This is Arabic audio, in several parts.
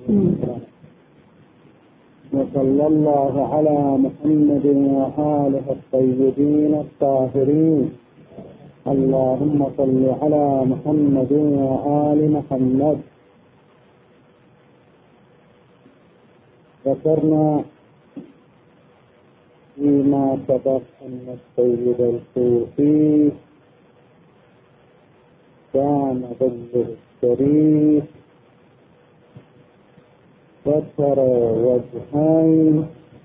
وصلى الله على محمد وآله الطيبين الطاهرين. اللهم صل على محمد وآل محمد. ذكرنا فيما سبق أن السيد الصوفي كان ظله الشريف ذكر وجهين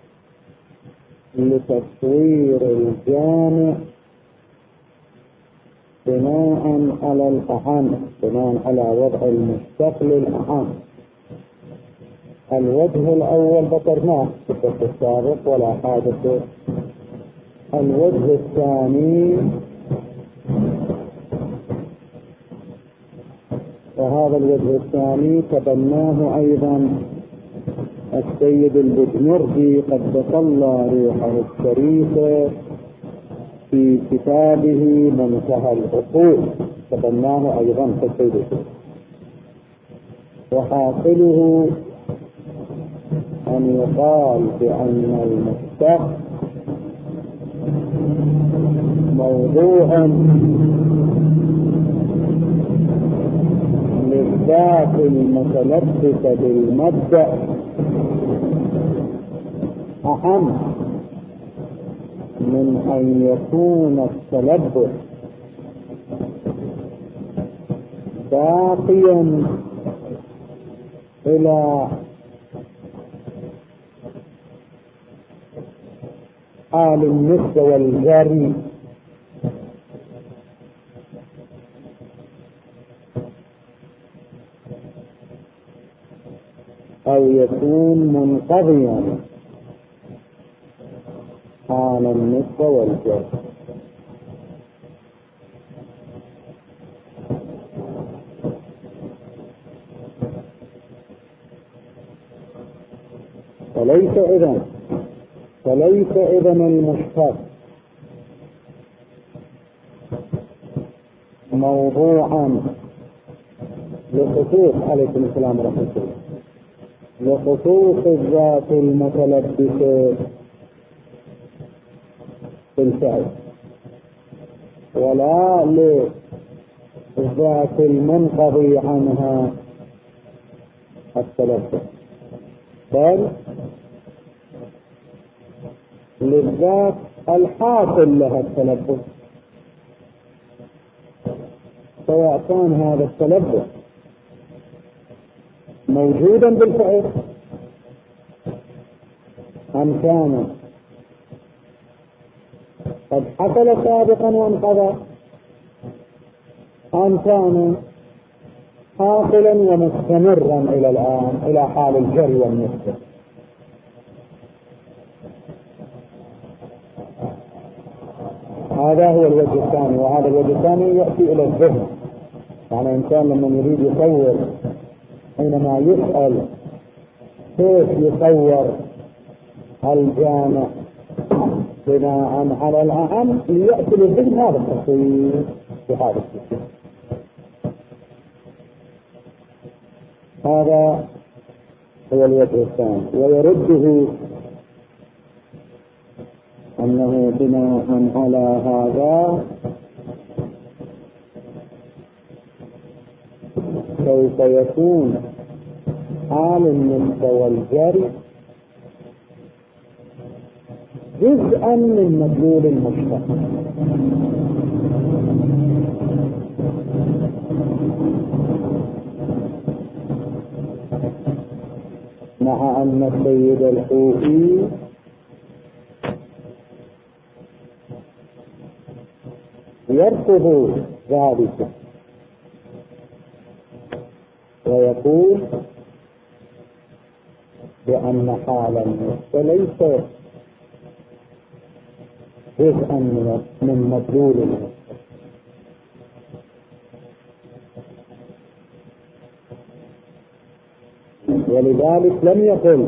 لتصوير الجامع بناء على الأهم، بناء على وضع المستقل الأهم. الوجه الأول ذكرناه في الدرس السابق ولا حاجة. الوجه الثاني وهذا الوجه الثاني تبناه أيضا السيد البدمرجي قدس الله روحه الشريفة في كتابه منتهى العقول، تبناه أيضا في السيد. وحاصله أن يقال بأن المستقبل موضوع للذات المتلبسة بالمبدأ أهم من أن يكون التلبس باقيا إلى حال النسب والجري. أو يكون منقضيا حال النسب والجري. فليس إذن المشتق موضوعا لخصوص عليكم السلام ورحمة الله، لخصوص الذات المتلبسة بالفعل، ولا للذات المنقضي عنها التلبس، بل للذات الحاصل لها التلبس، سواء كان هذا التلبس موجودا بالفعل أم كان قد حصل سابقا وانقضى، أم كان حاصلا ومستمرا إلى الآن إلى حال الجري والنسبة. هذا هو الوجه الثاني، وهذا الوجه الثاني يأتي إلى الذهن. يعني إنسان لما يريد يصور، حينما يسأل كيف يصور الجامع بناء على الأهم، يأتي للذهن هذا التصوير بهذا الشكل. هذا هو الوجه الثاني. ويرده أنه بناء على هذا سوف يكون حال النسب والجري جزءا من مدلول المشتق، مع أن السيد الحوثي يرفض ذلك ويقول بأن حال النسب ليس جزءا من مدلول النسب، ولذلك لم يقل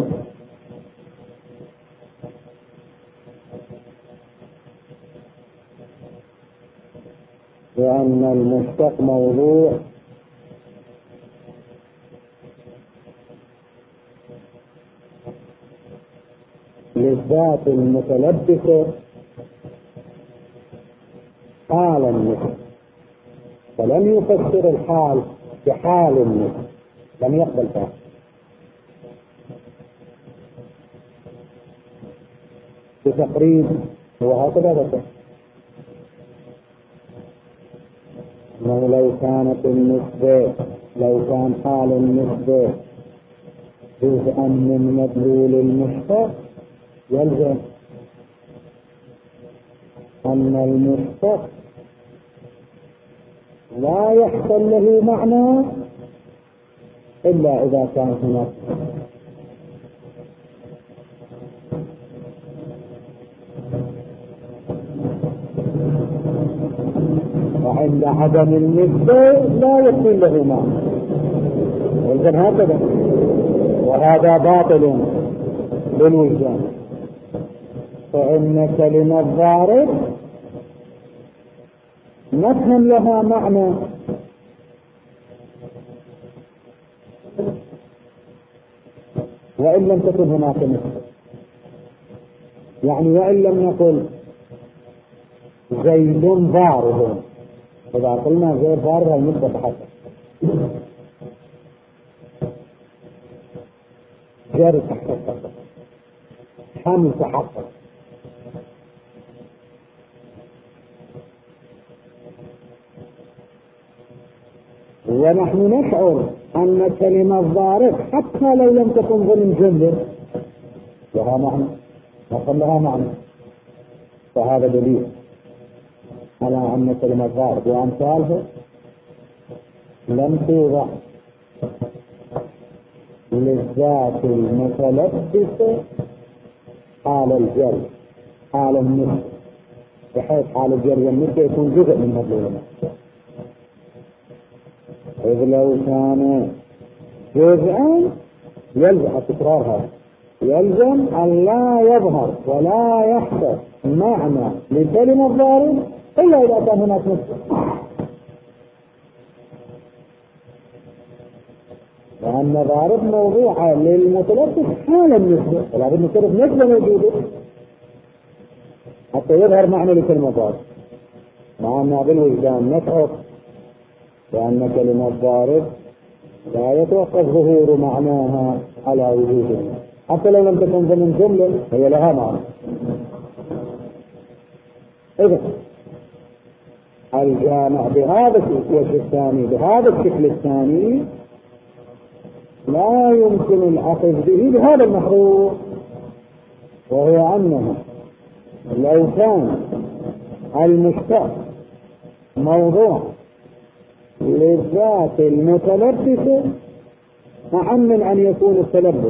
بأن المشتق موضوع للذات المتلبسة حال النفس، فلم يفسر الحال بحال النفس، لم يقبل ذلك. بتقريب هو هكذا ذكر انه لو كانت النسبة، لو كان حال النسبة جزءا من مدلول المشتق، يلزم أن المشتق لا يحصل له معنى إلا إذا كان هناك. وعند عدم النسبة لا يكون له معنى، يلزم هكذا، وهذا باطل بالوجدان. فإن كلمة ضارب نفهم لها معنى، وإن لم تكن هناك نسبة. يعني وإن لم نقل زيد ضارب، إذا قلنا زيد ضارب المدة تحقق، جار تحقق، حامل تحقق. ونحن نشعر أن كلمة ضارب حتى لو لم تكن ضمن جملة لها معنى، نقول لها معنى. فهذا دليل على أن كلمة ضارب وأمثالها لم توضع للذات المتلبسة حال الجر، حال النسبة، بحيث حال الجر والنسبة يكون جزء من مدلول المشتق. إذ لو كان جزءا يلزم تكرارها، يلزم أن لا يظهر ولا يحصل معنى لكلمة ضارب إلا إذا كان هناك نسبة، لأن ضارب موضوعة للمتلبس حال النسبة، فلا بد نصرف نسبة موجودة حتى يظهر معنى لكلمة ضارب. مع أن بالوجدان نشعر لأن كلمة ضارب لا يتوقف ظهور معناها على وجوده، حتى لو لم تكن ضمن جملة هي لها معنى. إذا الجامع بهذا الوجه الثاني، بهذا الشكل الثاني، لا يمكن الأخذ به بهذا المحظور، وهو أنه لو كان المشتق موضوع للذات المتلبسة أهم من أن يكون التلبس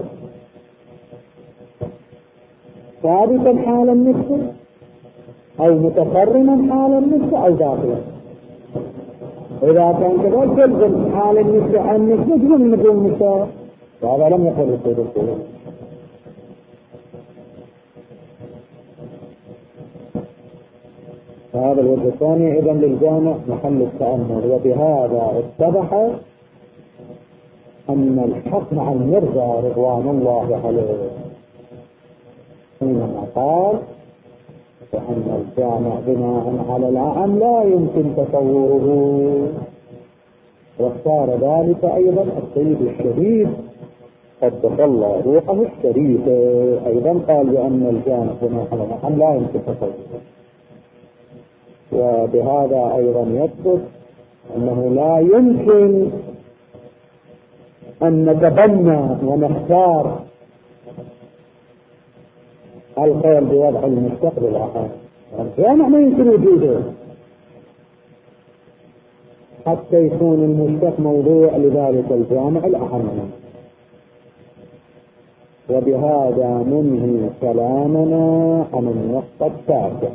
ثابتا حال النسبة أو متقرنا حال النسبة أو داخلا. إذا كان كذلك يلزم حال النسبة عن النسبة جزء من مدلول المشتق، وهذا لم يقل السيد الكريم. هذا الوجه الثاني إذن للجامع محل التأمل. وبهذا اتضح أن الحق مع المرضى رضوان الله عليه حينما قال وأن الجامع بناء على الأعم لا يمكن تصوره، واختار ذلك أيضا السيد الشهيد قدس الله روحه الشريف، أيضا قال بأن الجامع بناء على الأعم لا يمكن تصوره. وبهذا أيضا يثبت أنه لا يمكن أن نتبنى ونختار القول بوضع المستقبل الآخر. الجامع ما يمكن وجوده حتى يكون المشتق موضوع لذلك الجامع الأهم. وبهذا ننهي كلامنا عن النقطة التاسعة،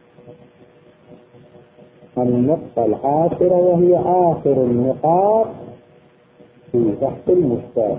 النقطة العاشرة، وهي آخر النقاط في بحث المشتق.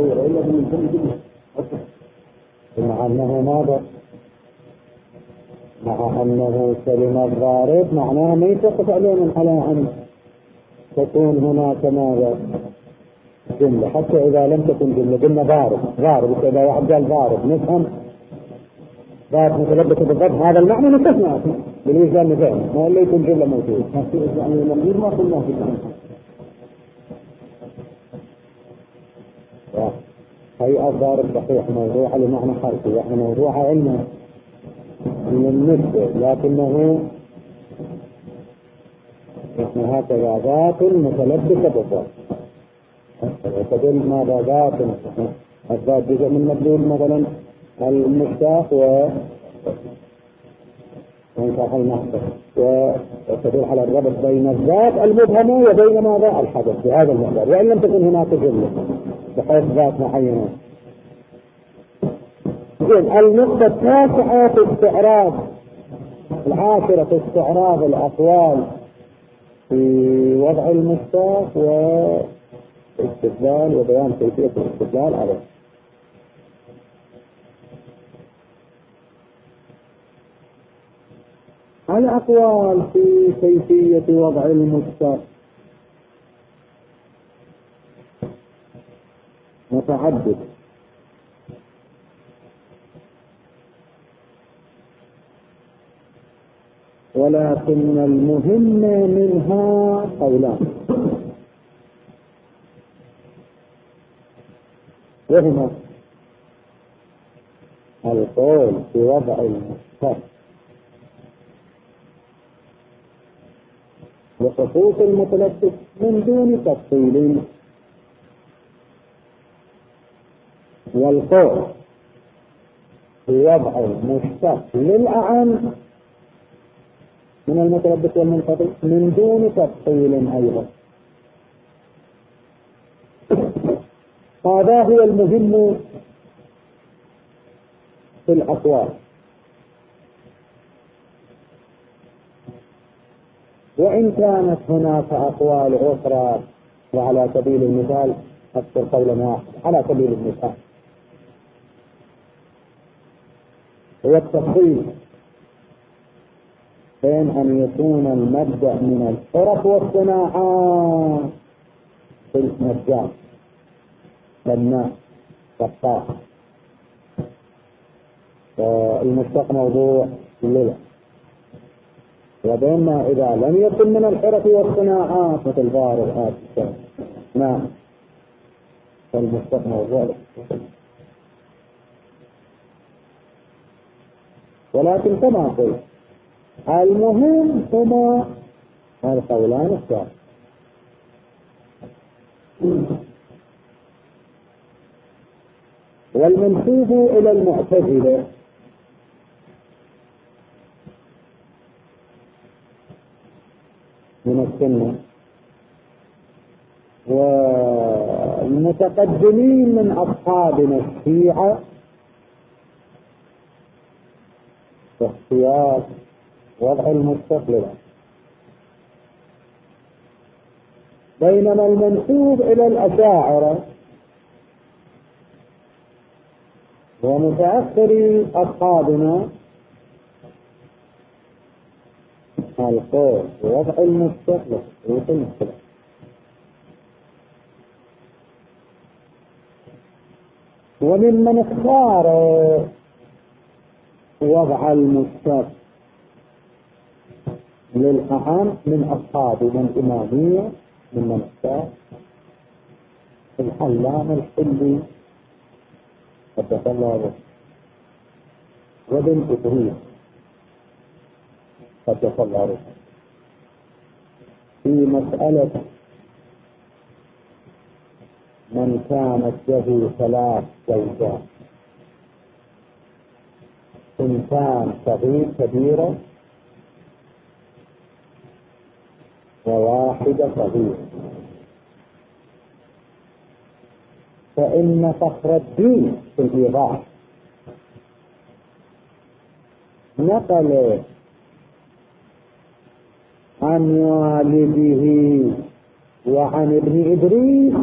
مع أنه ماذا مع أنه كلمة ضارب معناها ما يتوقف علينا على أن تكون هناك ماذا جملة، حتى إذا لم تكن جملة قلنا ضارب إذا واحد قال ضارب نفهم ضارب متلبسة بالضبط هذا المعنى نفسنا بالوجدان نفهم ما اللي يكون جملة موجودة يعني المقدور ما قلنا في الآن. هي الضارب صحيح موضوع لمعنى حرفي يعني موضوع علمه للنسبة لكنه احنا هكذا ذات متلبسة بالضبط وتدل ماذا ذات الذات جزء من مدلول مثلا المشتاق وانشاق المحصر وتدل على الربط بين الذات المبهمة وبين ماذا الحدث بهذا المقدار وإن لم تكن هناك جملة بحيث ذات معينة. النقطة التاسعة في استعراض العاشرة في استعراض الأقوال في وضع المشتاق واستدلال وبيان كيفية الاستدلال عليه. الأقوال في كيفية وضع المشتاق متعددة ولكن المهم منها قولان وهما القول في وضع المشتق بخصوص المتلبس من دون تفصيل والقول في وضع المشتق للأعم من المتلبس والمنقطع من دون تفصيل أيضا. هذا هو المهم في الأقوال. وإن كانت هناك أقوال أخرى وعلى سبيل المثال أكثر قولا واحد على سبيل المثال هو التفصيل بين أن يكون المبدأ من الحرف والصناعات في المجال بناء قطاع المشتق موضوع لله وبين إذا لم يكن من الحرف والصناعات مثل ضارب هذا نعم فالمشتق موضوع ولكن كما قلت المهم هما القولان الثاني. والمنسوب إلى المعتزلة من السنة والمتقدمين من أصحابنا الشيعة في اختيار وضع المستقبل بينما المنسوب إلى الأشاعرة ومتأخري أصحابنا القول ووضع المستقبل وممن اختار وضع المستقبل للأهم من أصحابنا الإمامية ممن اختار العلامة الحلي قدس الله روحه وابن إدريس قدس الله روحه في مسألة من كانت له 3 زوجات إنسان صغير كبيرة وواحدة صغيرة فإن فخر الدين في الإيضاح نقل عن والده وعن ابن إدريس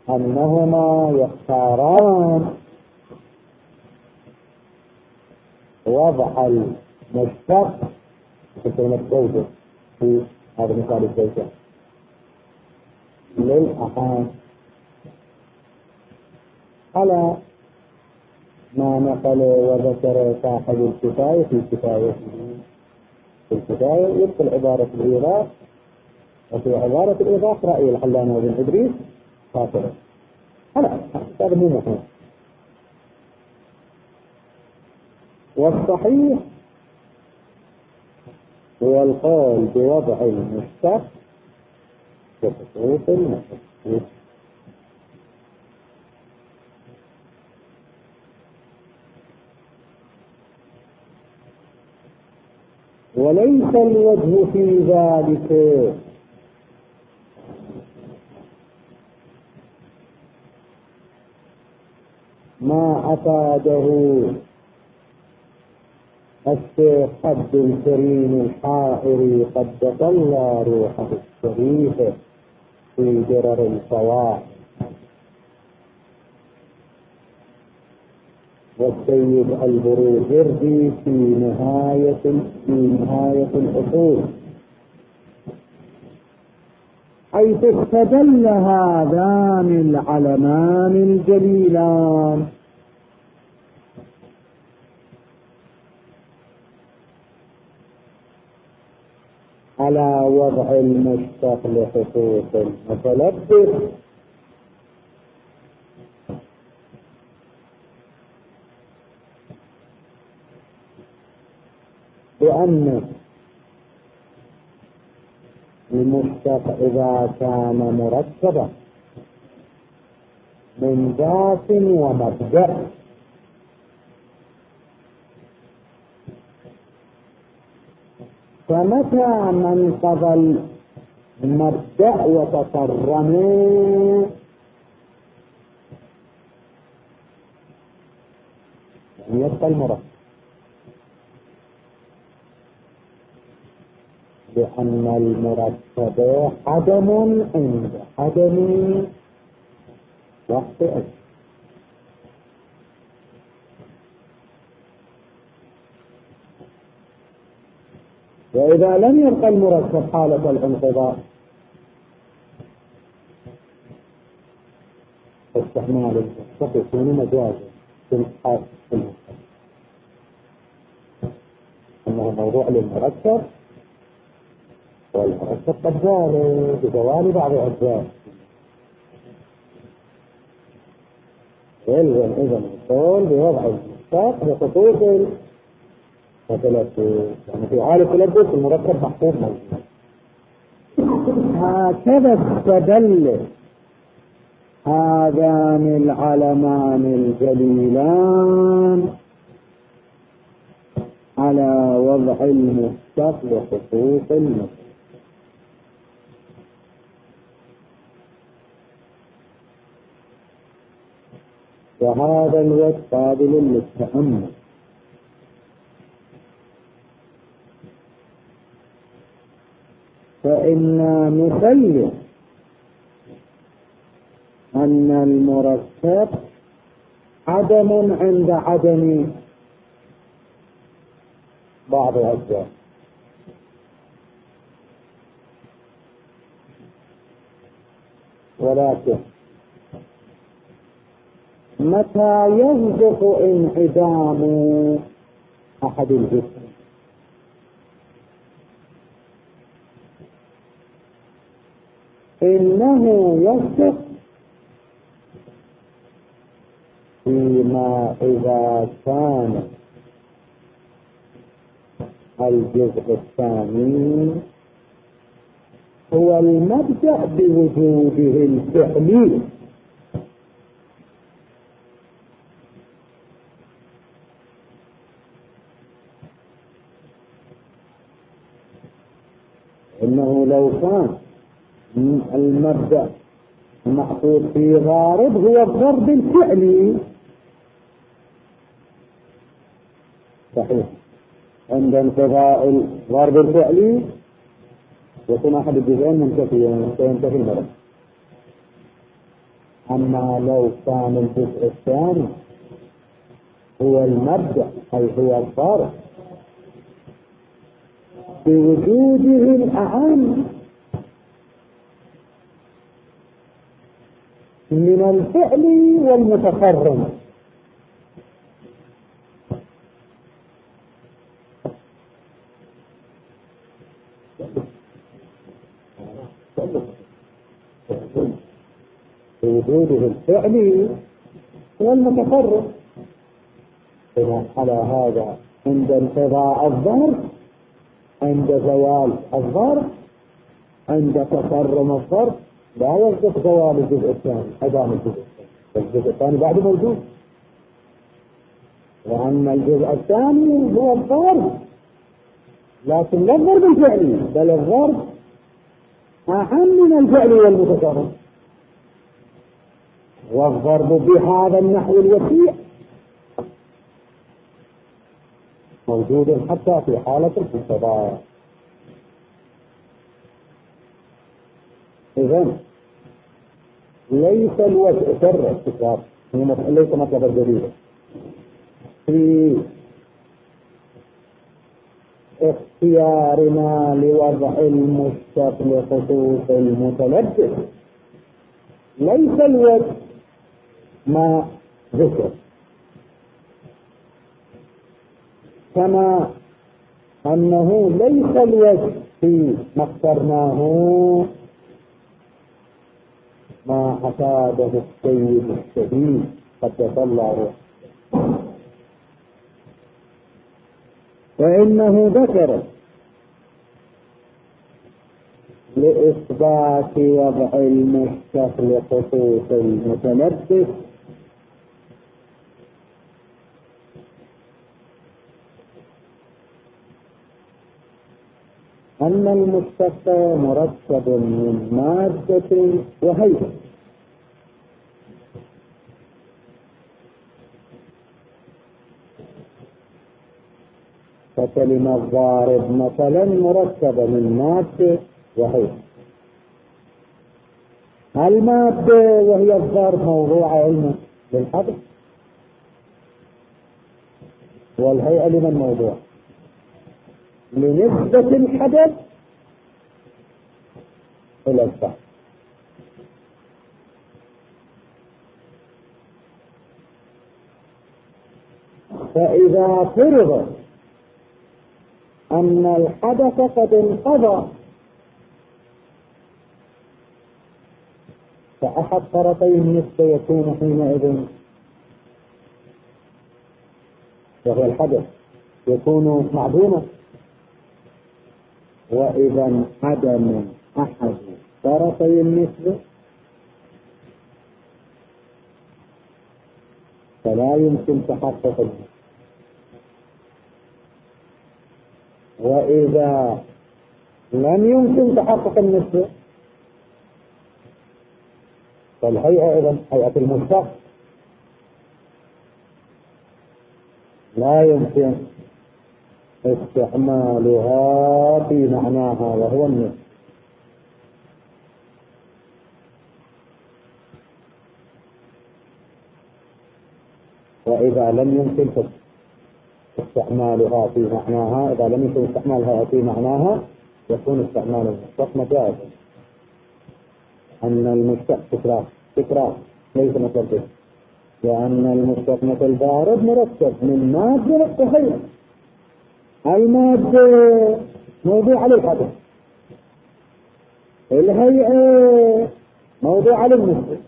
أنهما يختاران وضع المشتق كلمة زوجة في هذا مثال الزوجة للأحام على ما نقل وذكر صاحب الكفاية في كفايته. في الكفاية يدخل عبارة الإيضاح، وفي عبارة الإيضاح رأي العلامة بن إدريس خاطئة. هذا مو مهم. والصحيح هو القول بوضع المشتق بخصوص المشتق، وليس الوجه في ذلك ما أفاده الشيخ عبد الكريم الحائري قدس الله روحه الشريفة في درر الفواحش، والسيد البروجردي في نهاية الأصول، حيث استدل هذان العلمان الجليلان على وضع المشتق لخصوص المتلبس، بأن المشتق إذا كان مركبا من ذات ومبدأ فمتى ما انقضى المبدأ وتصرم يبقى المركب، لأن المركب عدم عند عدم وقت أجل. وإذا لم يبقى المركب حالة الانقضاء استعمال المشتق يكون مجازا في الحال أنه موضوع للمركب، والمركب قد زال بزوال بعض أجزاء، يلزم إذا القول بوضع المشتق بخصوص مثلا يعني في حالة التلبس المركب محفوظ موجود. هكذا استدل هذان العلمان الجليلان على وضع المشتق بخصوص المشتق، وهذا الوجه قابل للتأمل. فإنا نسلم أن المركب عدم عند عدم بعض الأجزاء، ولكن متى يصدق انعدام أحد الجسم إنه يصدق فيما إذا كان الجزء الثاني هو المبدأ بوجوده الفعلي، إنه لو كان المبدأ محطوط في غارب هو الضرب الفعلي صحيح، عند انقضاء الضرب الفعلي يكون أحد الجزئين منتفيا سينتهي المرض. أما لو كان الجزء الثاني هو المبدأ أي هو الفارق بوجوده الأعم من الفعل والمتفرد. بوجوده الفعل والمتفرد. إذا على هذا عند انقضاء الظرف، عند زوال الظرف، عند تصرم الظرف لا يصدق زوال الجزء الثاني، عدم الجزء الثاني، الجزء الثاني بعد موجود، لأن الجزء الثاني هو الظرف، لكن لا الضرب الفعلي بل الضرب أهم من الفعل والمتصرف، والضرب بهذا النحو الوسيع موجود حتى في حالة الانقضاء. إذن ليس الوجه سر التكرار، ليس مطلبا جديدا في اختيارنا لوضع المشتق لخصوص المتلبس. ليس الوجه ما ذكر، كما أنه ليس الوجه في ما اخترناه ما أفاده السيد الشديد قدس الله، فإنه ذكر لإثبات وضع المشتق لخصوص المتلبس أن المشتق مركب من مادة وهيئة، فكلمة ضارب مثلا مركبة من مادة وهيئة. المادة وهي الضرب موضوع علم للحدث، والهيئة لمن موضوع لنسبة الحدث إلى الفعل. فإذا فرض أن الحدث قد انقضى، فأحد طرفي النسبة يكون حينئذ وهو الحدث يكون معدوما، وإذا عدم أحد طرفي النسبة فلا يمكن تحقق النسبة. وإذا لم يمكن تحقق النسبة فالهيئة إذن هيئة المشتق لا يمكن استعمالها في معناها وهو النسبة. وإذا لم يمكن استعمالها في معناها، إذا لم يكن استعمالها في معناها يكون استعمال المشتق مجازا، أن المشتق تكرار ليس مثل، لأن المشتق مثل ضارب مركب من مادة وهيئة. المادة موضوع للحدث، الهيئة موضوع للنسبة.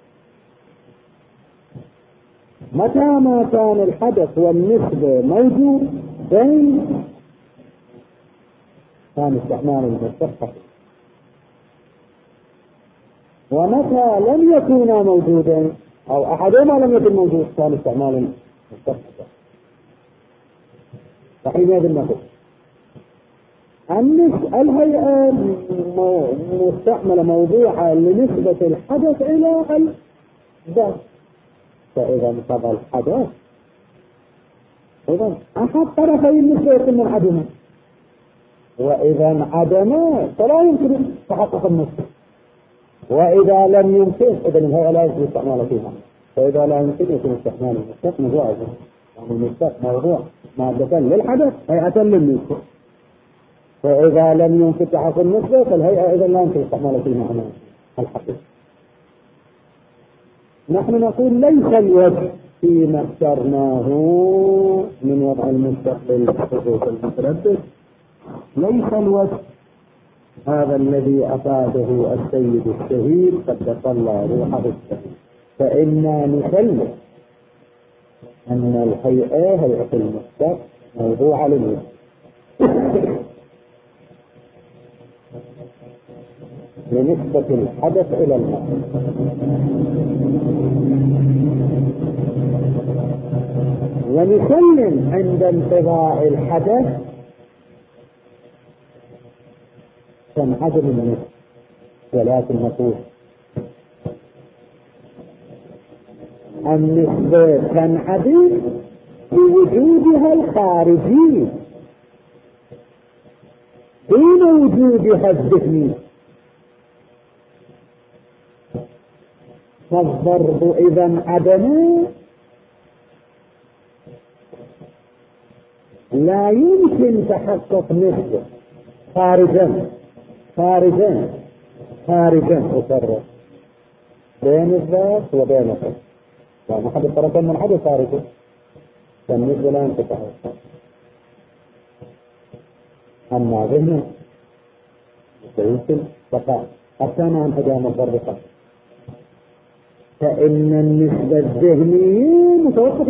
متى ما كان الحدث والنسبة موجود بين كان استعمال المشتق، ومتى لم يكونا موجودين أو أحدهما لم يكن موجود كان استعمال المشتق. فحينئذ نقول الهيئة مستعملة موضوعة لنسبة الحدث إلى الذات، فإذا انقضى الحدث إذا أحد طرفي النسبة يكون منعدما، وإذا انعدما فلا يمكن تحقق النسبة، وإذا لم يمكن إذا الهيئة لا يمكن استعمالها فيها، فإذا لا يمكن يكون استعمال المشتق مجازا. يعني المشتق موضوع مادة للحدث هيئة للنسبة، فإذا لم ينفتح في النسبة فالهيئة إذا لا يمكن استعمال في معنى الحقيقة. نحن نقول ليس الوجه فيما اخترناه من وضع المشتق للخصوص المتردد، ليس الوجه هذا الذي أفاده السيد الشهيد قدس الله روحه الشهيد، فإنا نسلم أن الهيئة هيئة المشتق موضوعة للوجه. لنسبة الحدث إلى المعنى، ونسلم عند انقضاء الحدث تنعدم النسبة، ولكن نقول النسبة تنعدم بوجودها الخارجي دون وجودها الذهني. فالضرب إذا انعدم لا يمكن تحقق نسبة خارجا أفرق بين الذات وبين الذات، لأن أحد الطرفين من حدث خارجي فالنسبة لا يمكن تحقق. أما ذهن يمكن بقاء حتى مع انعدام الضرب خارج، فإن النسبة الذهنية متوقف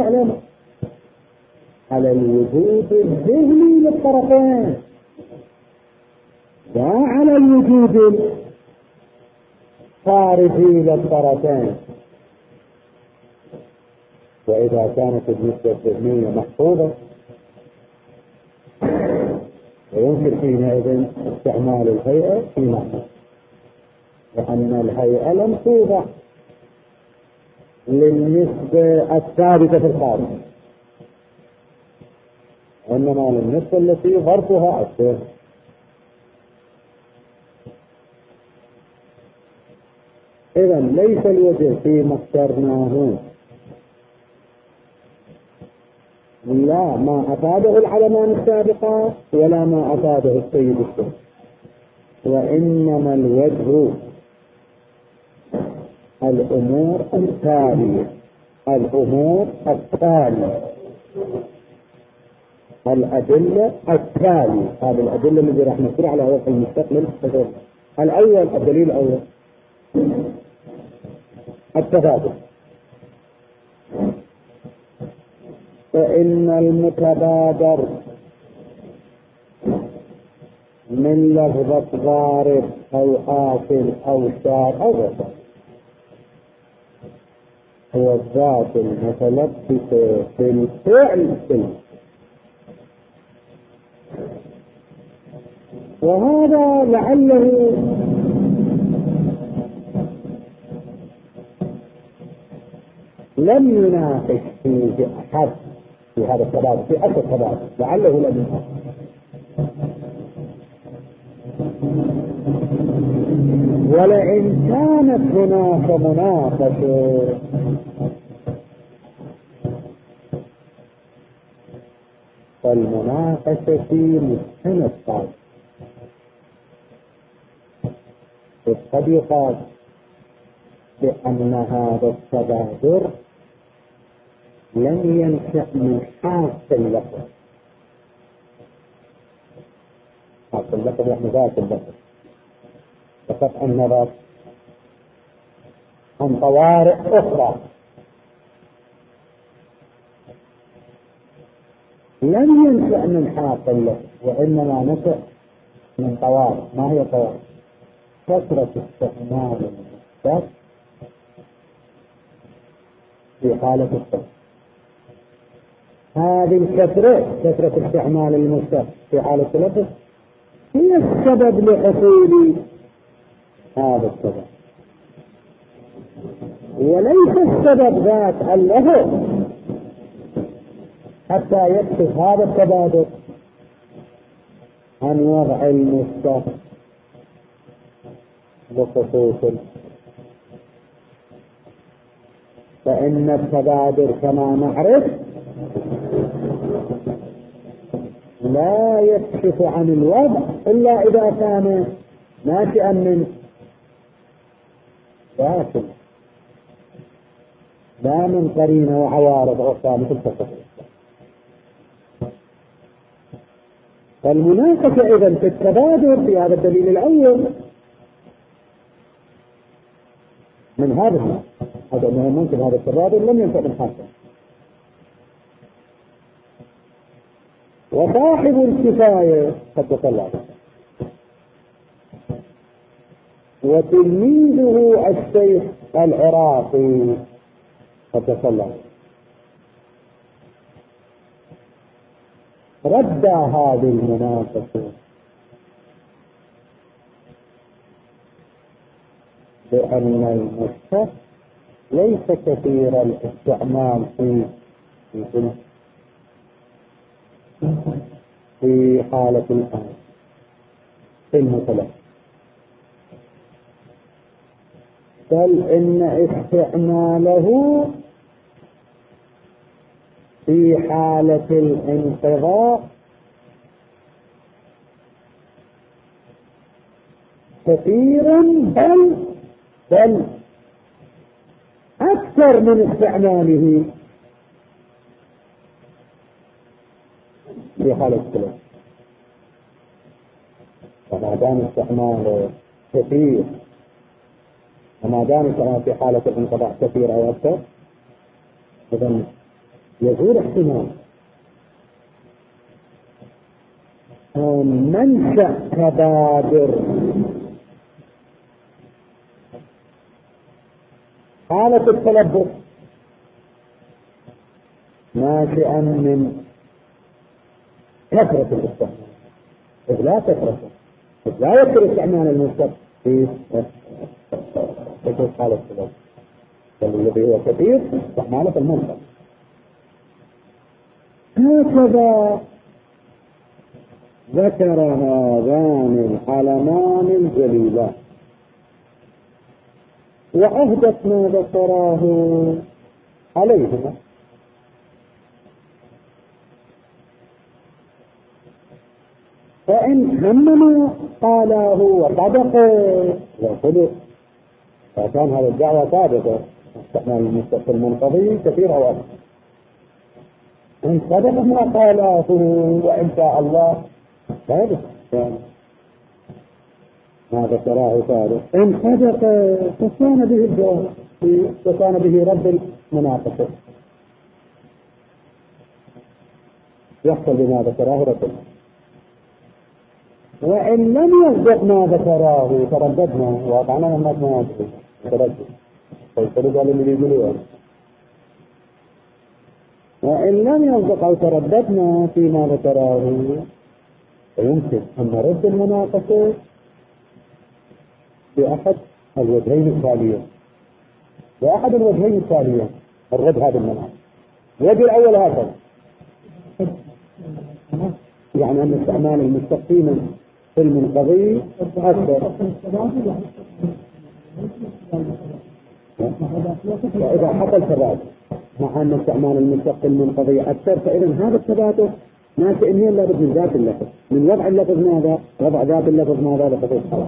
على الوجود الذهني للطرفين لا على الوجود الخارجي للطرفين. وإذا كانت النسبة الذهنية محفوظة ويمكن حينئذ استعمال الهيئة في معنى، لأن الهيئة لم توضع للنسبة الثابتة في الخارج، إنما للنسبة التي ظرفها الذهن. إذا ليس الوجه فيما اخترناه لا ما أفاده العلمان السابقات ولا ما أفاده السيد الشهيد، وإنما الوجه الأمور التالية، الأدلة التالية. هذه الأدلة التي راح نذكرها على وجه المستقبل. الأول الدليل الأول التفاضل، فإن المتبادر من لفظة ضارب أو آكل أو شار أو غيره هو الذات المتلبسة بالفعل وهذا لعله لم يناقش فيه أحد في هذا التبادل، في أصل التبادل لعله لم يناقش. ولئن كانت هناك مناقشة فالمناقشة في مستند قال قد يقال بأن هذا التبادر لم ينشأ من حاس اللفظ، حاس اللفظ يعني ذات اللفظ، فقط النظر عن طوارئ أخرى لم ينشأ من حاس اللفظ، وإنما نشأ من طوارئ. ما هي طوارئ؟ كثرة استعمال المشتق في حالة الصدق. هذه كثرة استعمال المشتق في حالة اللفظ هي السبب لحصول هذا السبب، وليس السبب ذات اللفظ حتى يكشف هذا التبادل عن وضع المشتق بخصوص. فإن التبادر كما نعرف لا يكشف عن الوضع إلا إذا كان ناشئا من داخل لا من قرينة وعوارض أخرى مثل التصرف. فالمناقشة إذن في التبادر في هذا الدليل الأول من هذا أنه ممكن هذا التبادر لم ينفع من حاصل. وصاحب الكفاية قد تطلع وتلميذه الشيخ العراقي قد تطلع رد هذه المناقشة بأن المشتق ليس كثير الاستعمال في حالة الآن في المثلث، بل إن استعماله في حالة الانقضاء كثيرا بل أكثر من استعماله في حالة الثلاث. فما دام استعماله كثير وما دام كان في حالة الانقضاء كثير أو أكثر، إذن يزول احتمال منشأ تبادر حالة التلبس ناشئا من كثرة الاستعمال، إذ لا كثرة، إذ لا يكثر استعمال المشتق في حالة التلبس، الذي هو كثير استعماله في المنطق. هكذا ذكر هذان العلمان الجليلان وأهدت ما ذكراه عليهما. فإن همما قاله وصدق وصدق فكان هذا الدعوة ثابتة، استعمال المشتق المنقضي كثير أو أكثر. إن صدق ما قاله وإن شاء الله ثابت ما ذكراه ثابت، إن صدق فكان به الجواب وكان به رد المناقشة، يحصل بما ذكراه رد. وإن لم يصدق ما ذكراه ترددنا وقعنا ما تردد فالتردد على اللي يقولون. وإن لم يصدق أو ترددنا فيما ذكراه فيمكن أن نرد المناقشة بأحد الوجهين التاليين. وأحد الوجهين التاليين الرد هذا المناقشة. الوجه الأول هكذا، يعني أن استعمال المستقيم في المنقضي أكثر. فإذا حصل ثبات مع أن استعمال المستقيم المنقضي أكثر، فإذا هذا الثبات ناشئ من لابد من ذات اللفظ، من وضع اللفظ ماذا؟ وضع ذات اللفظ ماذا؟ لخصوص خلاص.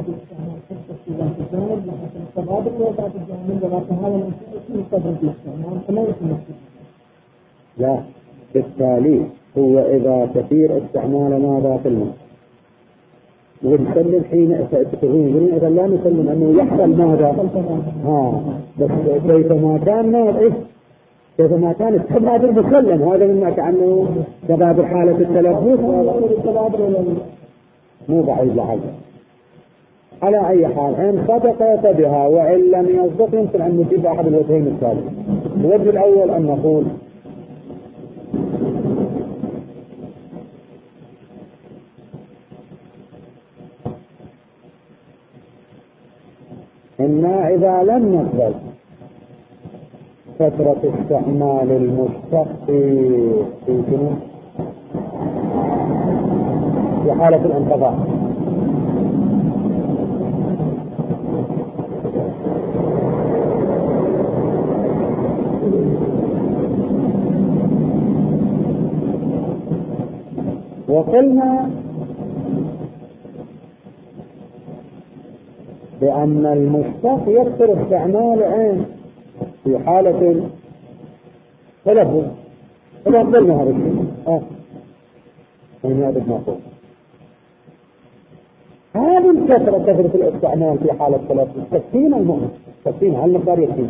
لا، بالتالي هو إذا كثير استعمال ماذا في المنقضي ونسلم حين تقولون إذا لا نسلم أنه يحصل ماذا؟ بس كيفما كان ماذا؟ كيفما كان التبادر مسلم، هذا مما كأنه تبادر حالة التلبس مو بعيد لحظة. على أي حال إن صدق فبها وإن لم يصدق يمكن أن نجيب أحد الوجهين الثالث. الوجه الأول أن نقول إنا إذا لم نقبل فترة استعمال المشتق في حالة الانقضاء وقلنا بأن المشتق يكثر استعماله في حالة تلفظ. إذا قلنا هذا الشيء من هذا المفهوم، هذه كثرة الاستعمال في حالة تلفظ تكفين المؤمن، تكفين هل مقدار يكفين.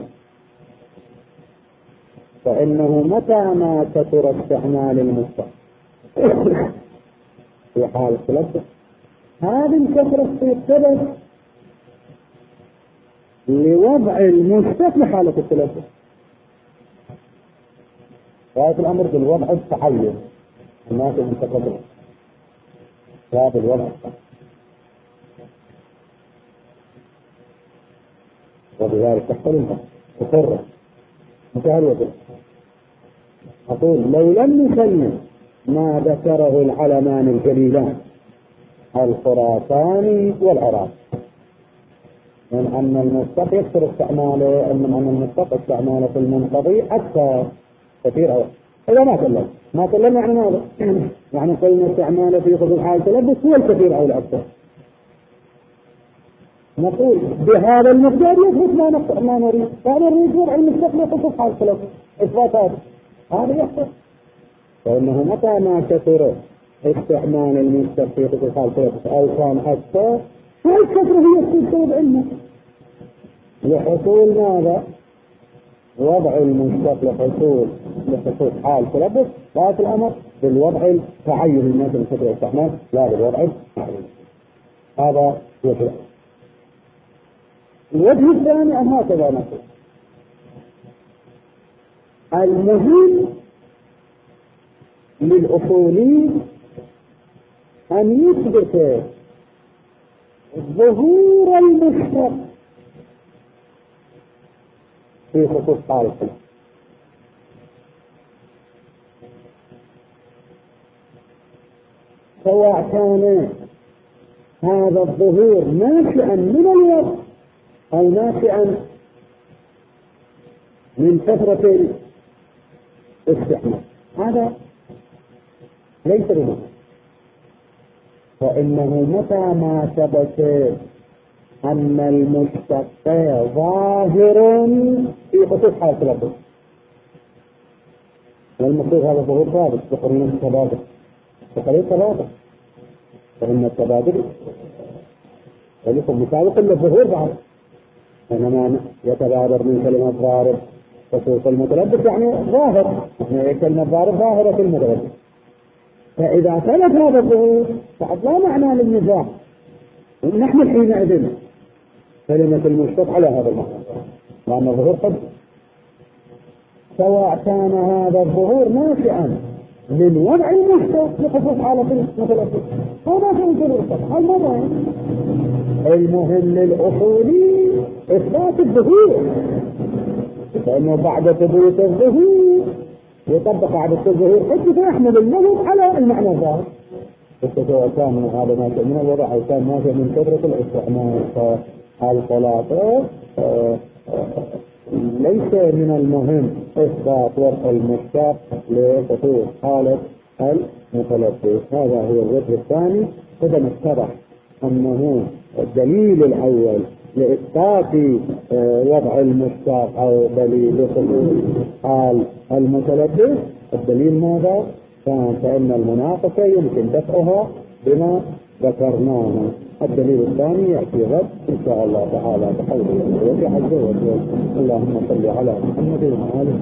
فإنه متى ما كثر استعمال المشتق في حالة تلفظ، هذه الكثرة تصير لوضع المشتق لحالة التلفظ. غاية الأمر بالوضع التعين الناس المتقدمة هذا الوضع، وبذلك تحصل تفرق متهرية. أقول لو لم نسلم ما ذكره العلمان الجليلان الخراساني والعراقي من أن المشتق يكثر استعماله، أن المشتق استعماله في المنقضي أكثر كثير أوي. إذا ما سلم يعني ماذا؟ يعني قلنا استعماله في خصوص حال تلبس هو الكثير أو الأكثر. نقول بهذا المقدار يثبت ما نريد، هذا نريد وضع المشتق في خصوص حال تلبس إثباتات هذا يحصل. فإنه متى ما كثر استعمال المشتق في خصوص حال تلبس أو كان أكثر، فالكثرة هي السبب علمه لحصول ماذا؟ وضع المشتق لحصول حال تلبس. غاية الأمر بالوضع التعين الناس الكثرة استعمال لا بالوضع التعين. هذا وجه. الوجه الثاني أن هكذا نقول المهم للأصولي أن يثبت ظهور المشتق في خصوص حال التلفظ، سواء كان هذا الظهور ناشئا من الوضع أو ناشئا من كثرة الاستعمال، هذا ليس بمعنى. فإنه متى ما ثبت أن المشتق ظاهر في خصوص حال التلفظ، والمقصود هذا ظهور ثابت بقرين التبادل بقرين التبادل، فإن التبادل يكون مسابق للظهور بعض، إنما يتبادر من كلمة ضارب خصوص المتلبس يعني ظاهر، يعني كلمة ضارب ظاهرة في المتلبس. فإذا ثبت هذا الظهور فقد لا معنى للنزاع، ونحن حينئذ كلمة المشتق على هذا المعنى، لأن الظهور قد سواء كان هذا الظهور ناشئا من وضع المشتق لخصوص حالة المتلبس أو ناشئا من المشتق. المهم للأصولي إثبات الظهور، لأنه بعد ثبوت الظهور يطبق عادة الظهور حتى يحمل اللفظ على المعنى الظاهر، سواء كان هذا ناشئ من الوضع أو كان ناشئ من كثرة الاستعمال. فالصلاة ليس من المهم إثبات وضع المشتق لخصوص حالة المتلبس. هذا هو الوجه الثاني. إذا اتضح أنه الدليل الأول لإثبات وضع المشتق أو دليل خصوص حال المتلبس، الدليل ماذا؟ فإن المناقشة يمكن دفعها بما ذكرناه. الدليل الثاني يأتي غد إن شاء الله تعالى بحول الله عز وجل. اللهم صل على محمد وعلى آله.